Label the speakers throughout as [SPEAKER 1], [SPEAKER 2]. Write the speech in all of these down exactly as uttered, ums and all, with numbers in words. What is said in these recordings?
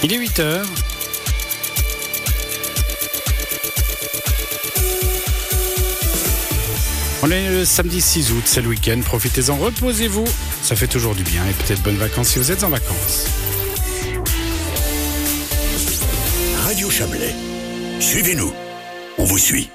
[SPEAKER 1] Il est huit heures. On est le samedi six août, c'est le week-end, profitez-en, reposez-vous, ça fait toujours du bien et peut-être bonnes vacances si vous êtes en vacances.
[SPEAKER 2] Radio Chablais, suivez-nous, on vous suit.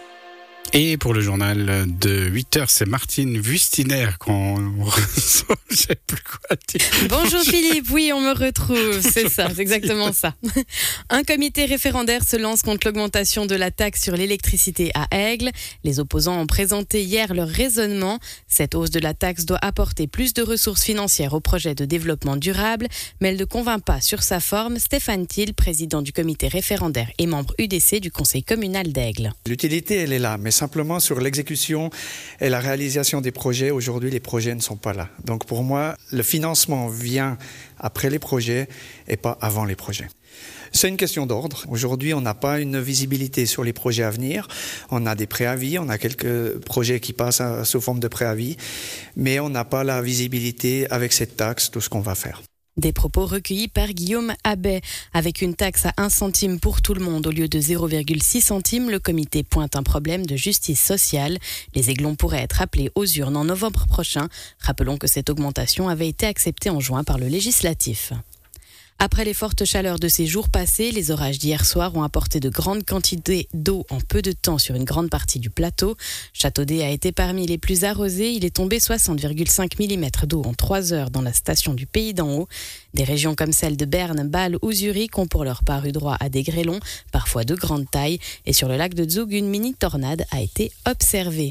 [SPEAKER 1] Et pour le journal de huit heures, c'est Martine Wustiner qu'on reçoit. Je sais plus quoi dire.
[SPEAKER 3] Bonjour Philippe, oui, on me retrouve, c'est ça, c'est exactement ça. Un comité référendaire se lance contre l'augmentation de la taxe sur l'électricité à Aigle. Les opposants ont présenté hier leur raisonnement. Cette hausse de la taxe doit apporter plus de ressources financières au projet de développement durable, mais elle ne convainc pas sur sa forme. Stéphane Thiel, président du comité référendaire et membre U D C du conseil communal d'Aigle.
[SPEAKER 4] L'utilité, elle est là, mais simplement sur l'exécution et la réalisation des projets, aujourd'hui, les projets ne sont pas là. Donc pour moi, le financement vient après les projets et pas avant les projets. C'est une question d'ordre. Aujourd'hui, on n'a pas une visibilité sur les projets à venir. On a des préavis, on a quelques projets qui passent sous forme de préavis, mais on n'a pas la visibilité avec cette taxe de ce qu'on va faire.
[SPEAKER 3] Des propos recueillis par Guillaume Abbé. Avec une taxe à un centime pour tout le monde au lieu de zéro virgule six centimes, le comité pointe un problème de justice sociale. Les Aiglons pourraient être appelés aux urnes en novembre prochain. Rappelons que cette augmentation avait été acceptée en juin par le législatif. Après les fortes chaleurs de ces jours passés, les orages d'hier soir ont apporté de grandes quantités d'eau en peu de temps sur une grande partie du plateau. Châteaudet a été parmi les plus arrosés. Il est tombé soixante virgule cinq millimètres d'eau en trois heures dans la station du Pays d'en Haut. Des régions comme celles de Berne, Bâle ou Zurich ont pour leur part eu droit à des grêlons, parfois de grande taille. Et sur le lac de Zug, une mini-tornade a été observée.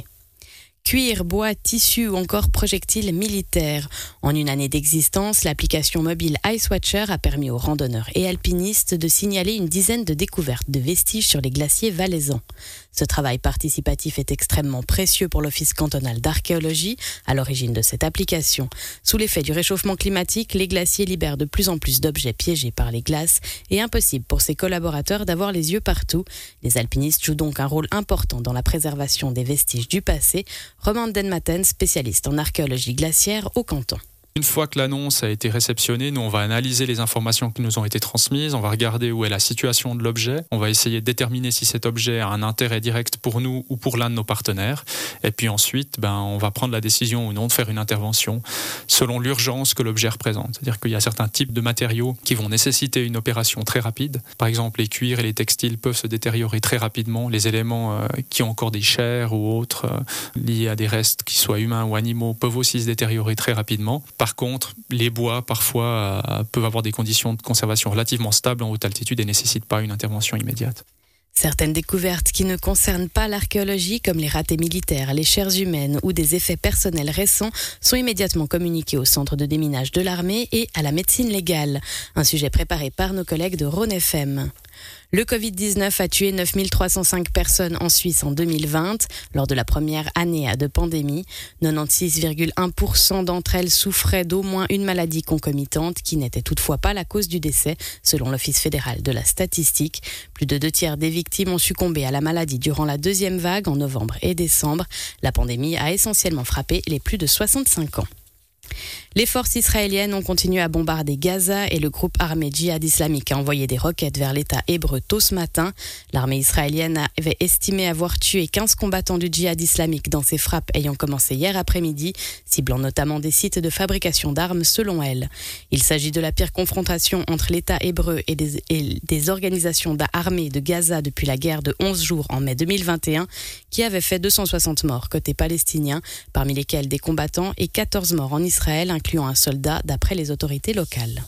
[SPEAKER 3] Cuir, bois, tissu ou encore projectiles militaires. En une année d'existence, l'application mobile Icewatcher a permis aux randonneurs et alpinistes de signaler une dizaine de découvertes de vestiges sur les glaciers valaisans. Ce travail participatif est extrêmement précieux pour l'Office cantonal d'archéologie, à l'origine de cette application. Sous l'effet du réchauffement climatique, les glaciers libèrent de plus en plus d'objets piégés par les glaces et impossible pour ses collaborateurs d'avoir les yeux partout. Les alpinistes jouent donc un rôle important dans la préservation des vestiges du passé. Roman Denmaten, spécialiste en archéologie glaciaire au canton.
[SPEAKER 5] Une fois que l'annonce a été réceptionnée, nous on va analyser les informations qui nous ont été transmises, on va regarder où est la situation de l'objet, on va essayer de déterminer si cet objet a un intérêt direct pour nous ou pour l'un de nos partenaires, et puis ensuite ben, on va prendre la décision ou non de faire une intervention selon l'urgence que l'objet représente. C'est-à-dire qu'il y a certains types de matériaux qui vont nécessiter une opération très rapide. Par exemple, les cuirs et les textiles peuvent se détériorer très rapidement. Les éléments euh, qui ont encore des chairs ou autres euh, liés à des restes qui soient humains ou animaux peuvent aussi se détériorer très rapidement. Par contre, les bois, parfois, euh, peuvent avoir des conditions de conservation relativement stables en haute altitude et ne nécessitent pas une intervention immédiate.
[SPEAKER 3] Certaines découvertes qui ne concernent pas l'archéologie, comme les ratés militaires, les chairs humaines ou des effets personnels récents, sont immédiatement communiquées au centre de déminage de l'armée et à la médecine légale. Un sujet préparé par nos collègues de Rhône F M. Le covid dix-neuf a tué neuf mille trois cent cinq personnes en Suisse en deux mille vingt, lors de la première année de pandémie. quatre-vingt-seize virgule un pour cent d'entre elles souffraient d'au moins une maladie concomitante, qui n'était toutefois pas la cause du décès, selon l'Office fédéral de la statistique. Plus de deux tiers des victimes ont succombé à la maladie durant la deuxième vague en novembre et décembre. La pandémie a essentiellement frappé les plus de soixante-cinq ans. Les forces israéliennes ont continué à bombarder Gaza et le groupe armé djihad islamique a envoyé des roquettes vers l'État hébreu tôt ce matin. L'armée israélienne avait estimé avoir tué quinze combattants du djihad islamique dans ces frappes ayant commencé hier après-midi, ciblant notamment des sites de fabrication d'armes selon elle. Il s'agit de la pire confrontation entre l'État hébreu et des, et des organisations armées de Gaza depuis la guerre de onze jours en mai deux mille vingt et un, qui avait fait deux cent soixante morts côté palestinien, parmi lesquels des combattants et quatorze morts en Israël, incluant un soldat d'après les autorités locales.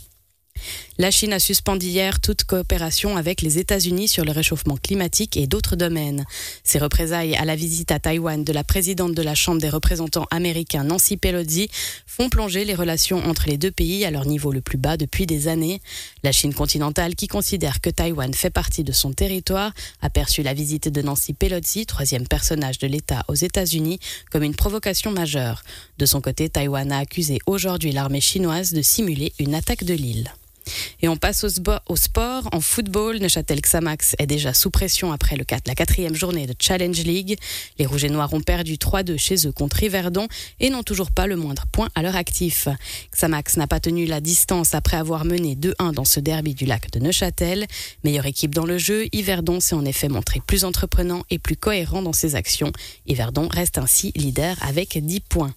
[SPEAKER 3] La Chine a suspendu hier toute coopération avec les États-Unis sur le réchauffement climatique et d'autres domaines. Ces représailles à la visite à Taïwan de la présidente de la Chambre des représentants américains Nancy Pelosi font plonger les relations entre les deux pays à leur niveau le plus bas depuis des années. La Chine continentale, qui considère que Taïwan fait partie de son territoire, a perçu la visite de Nancy Pelosi, troisième personnage de l'État aux États-Unis, comme une provocation majeure. De son côté, Taïwan a accusé aujourd'hui l'armée chinoise de simuler une attaque de l'île. Et on passe au, sbo- au sport. En football, Neuchâtel Xamax est déjà sous pression après le quatre, la quatrième journée de Challenge League. Les Rouges et Noirs ont perdu trois deux chez eux contre Yverdon et n'ont toujours pas le moindre point à leur actif. Xamax n'a pas tenu la distance après avoir mené deux un dans ce derby du lac de Neuchâtel. Meilleure équipe dans le jeu, Yverdon s'est en effet montré plus entreprenant et plus cohérent dans ses actions. Yverdon reste ainsi leader avec dix points.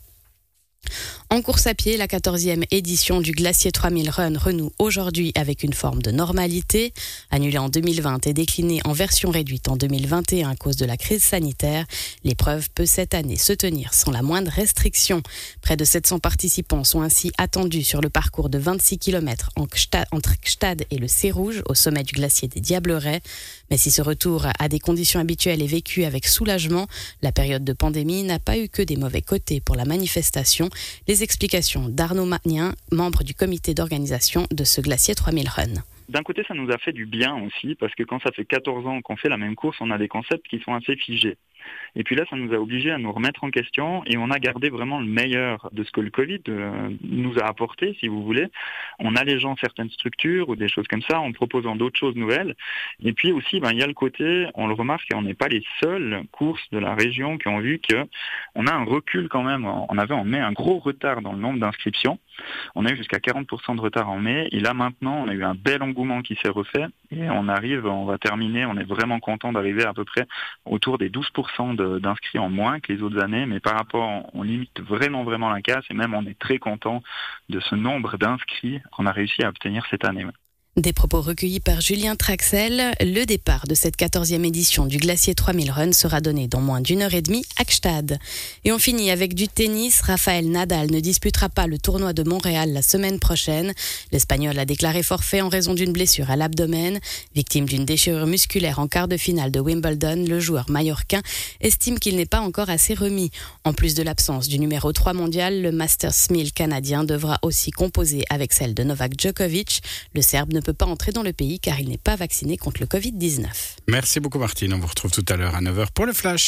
[SPEAKER 3] En course à pied, la quatorzième édition du Glacier trois mille Run renoue aujourd'hui avec une forme de normalité. Annulée en deux mille vingt et déclinée en version réduite en deux mille vingt et un à cause de la crise sanitaire, l'épreuve peut cette année se tenir sans la moindre restriction. Près de sept cents participants sont ainsi attendus sur le parcours de vingt-six kilomètres entre Gstad et le Cé-Rouge, au sommet du glacier des Diablerets. Mais si ce retour à des conditions habituelles est vécu avec soulagement, la période de pandémie n'a pas eu que des mauvais côtés pour la manifestation. Les explications d'Arnaud Magnien, membre du comité d'organisation de ce Glacier trois mille Run.
[SPEAKER 6] D'un côté, ça nous a fait du bien aussi, parce que quand ça fait quatorze ans qu'on fait la même course, on a des concepts qui sont assez figés. Et puis là, ça nous a obligés à nous remettre en question et on a gardé vraiment le meilleur de ce que le Covid euh, nous a apporté, si vous voulez, en allégeant certaines structures ou des choses comme ça, en proposant d'autres choses nouvelles. Et puis aussi, ben, il y a le côté, on le remarque, et on n'est pas les seules courses de la région qui ont vu qu'on a un recul quand même. On avait en mai un gros retard dans le nombre d'inscriptions. On a eu jusqu'à quarante pour cent de retard en mai. Et là, maintenant, on a eu un bel engouement qui s'est refait. Et on arrive, on va terminer, on est vraiment content d'arriver à peu près autour des douze pour cent de, d'inscrits en moins que les autres années. Mais par rapport, on limite vraiment, vraiment la casse. Et même, on est très content de ce nombre d'inscrits qu'on a réussi à obtenir cette année.
[SPEAKER 3] Des propos recueillis par Julien Traxel. Le départ de cette quatorzième édition du Glacier trois mille Run sera donné dans moins d'une heure et demie à Gstad. Et on finit avec du tennis. Rafael Nadal ne disputera pas le tournoi de Montréal la semaine prochaine. L'Espagnol a déclaré forfait en raison d'une blessure à l'abdomen. Victime d'une déchirure musculaire en quart de finale de Wimbledon, le joueur mallorquin estime qu'il n'est pas encore assez remis. En plus de l'absence du numéro trois mondial, le Masters mille canadien devra aussi composer avec celle de Novak Djokovic. Le Serbe ne peut pas entrer dans le pays car il n'est pas vacciné contre le covid dix-neuf.
[SPEAKER 1] Merci beaucoup Martine, on vous retrouve tout à l'heure à neuf heures pour le Flash.